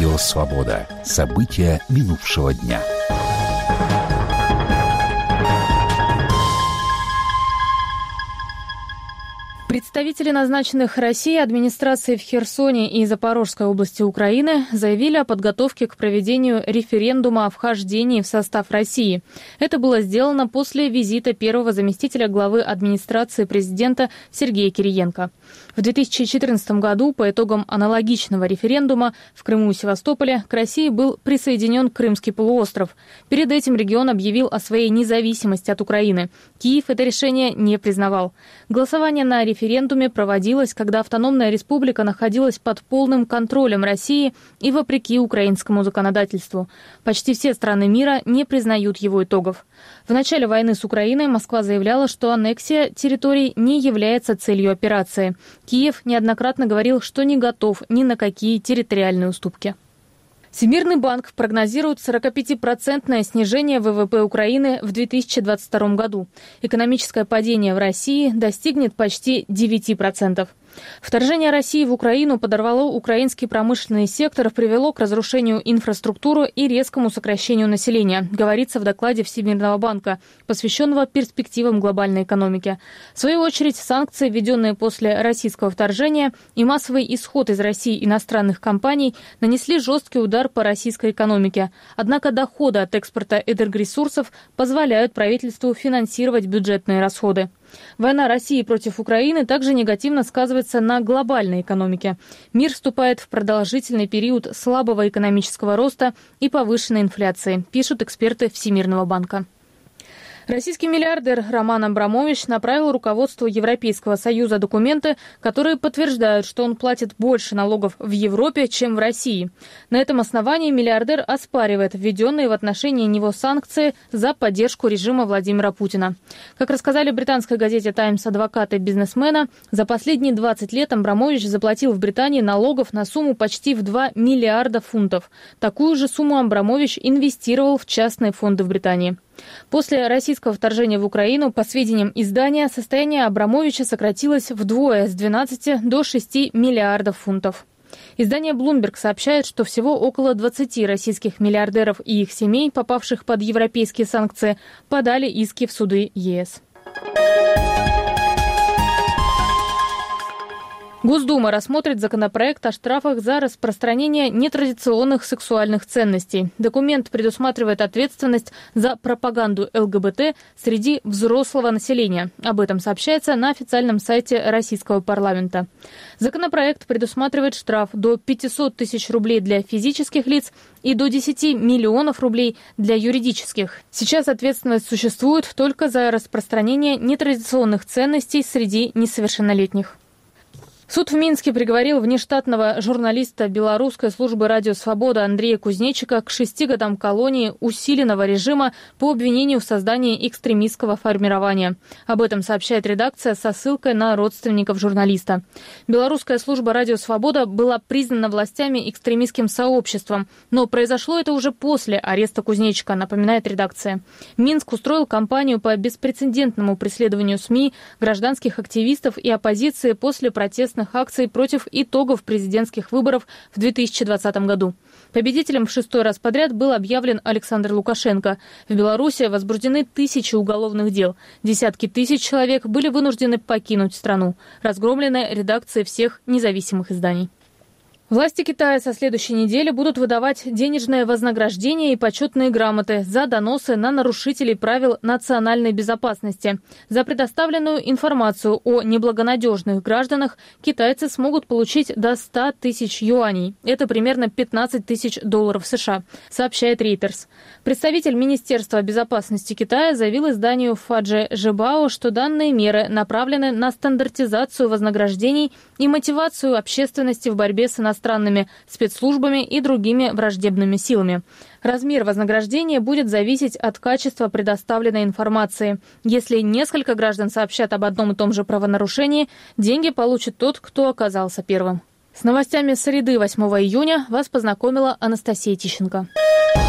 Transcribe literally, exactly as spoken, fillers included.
Радио «Свобода». События минувшего дня. Представители назначенных Россией администрации в Херсоне и Запорожской области Украины заявили о подготовке к проведению референдума о вхождении в состав России. Это было сделано после визита первого заместителя главы администрации президента Сергея Кириенко. В две тысячи четырнадцатом году по итогам аналогичного референдума в Крыму и Севастополе к России был присоединен Крымский полуостров. Перед этим регион объявил о своей независимости от Украины. Киев это решение не признавал. Голосование на референдуме проводилось, когда автономная республика находилась под полным контролем России и вопреки украинскому законодательству. Почти все страны мира не признают его итогов. В начале войны с Украиной Москва заявляла, что аннексия территорий не является целью операции. Киев неоднократно говорил, что не готов ни на какие территориальные уступки. Всемирный банк прогнозирует сорокапятипроцентное снижение ВВП Украины в две тысячи двадцать втором году. Экономическое падение в России достигнет почти девяти процентов. Вторжение России в Украину подорвало украинский промышленный сектор, привело к разрушению инфраструктуры и резкому сокращению населения, говорится в докладе Всемирного банка, посвященного перспективам глобальной экономики. В свою очередь, санкции, введенные после российского вторжения, и массовый исход из России иностранных компаний нанесли жесткий удар по российской экономике. Однако доходы от экспорта энергоресурсов позволяют правительству финансировать бюджетные расходы. Война России против Украины также негативно сказывается на глобальной экономике. Мир вступает в продолжительный период слабого экономического роста и повышенной инфляции, пишут эксперты Всемирного банка. Российский миллиардер Роман Абрамович направил руководству Европейского Союза документы, которые подтверждают, что он платит больше налогов в Европе, чем в России. На этом основании миллиардер оспаривает введенные в отношении него санкции за поддержку режима Владимира Путина. Как рассказали британской газете «Таймс» адвокаты бизнесмена, за последние двадцать лет Абрамович заплатил в Британии налогов на сумму почти в два миллиарда фунтов. Такую же сумму Абрамович инвестировал в частные фонды в Британии. После российского вторжения в Украину, по сведениям издания, состояние Абрамовича сократилось вдвое, с двенадцати до шести миллиардов фунтов. Издание Bloomberg сообщает, что всего около двадцати российских миллиардеров и их семей, попавших под европейские санкции, подали иски в суды ЕС. Госдума рассмотрит законопроект о штрафах за распространение нетрадиционных сексуальных ценностей. Документ предусматривает ответственность за пропаганду ЛГБТ среди взрослого населения. Об этом сообщается на официальном сайте российского парламента. Законопроект предусматривает штраф до пятисот тысяч рублей для физических лиц и до десяти миллионов рублей для юридических. Сейчас ответственность существует только за распространение нетрадиционных ценностей среди несовершеннолетних. Суд в Минске приговорил внештатного журналиста белорусской службы «Радио Свобода» Андрея Кузнечика к шести годам колонии усиленного режима по обвинению в создании экстремистского формирования. Об этом сообщает редакция со ссылкой на родственников журналиста. Белорусская служба «Радио Свобода» была признана властями экстремистским сообществом, но произошло это уже после ареста Кузнечика, напоминает редакция. Минск устроил кампанию по беспрецедентному преследованию СМИ, гражданских активистов и оппозиции после протеста акций против итогов президентских выборов в две тысячи двадцатом году. Победителем в шестой раз подряд был объявлен Александр Лукашенко. В Беларуси возбуждены тысячи уголовных дел. Десятки тысяч человек были вынуждены покинуть страну. Разгромлены редакции всех независимых изданий. Власти Китая со следующей недели будут выдавать денежное вознаграждение и почетные грамоты за доносы на нарушителей правил национальной безопасности. За предоставленную информацию о неблагонадежных гражданах китайцы смогут получить до ста тысяч юаней. Это примерно пятнадцать тысяч долларов США, сообщает Reuters. Представитель Министерства безопасности Китая заявил изданию Фаджи Жибао, что данные меры направлены на стандартизацию вознаграждений и мотивацию общественности в борьбе с иностранными иностранными спецслужбами и другими враждебными силами. Размер вознаграждения будет зависеть от качества предоставленной информации. Если несколько граждан сообщат об одном и том же правонарушении, деньги получит тот, кто оказался первым. С новостями среды восьмого июня вас познакомила Анастасия Тищенко.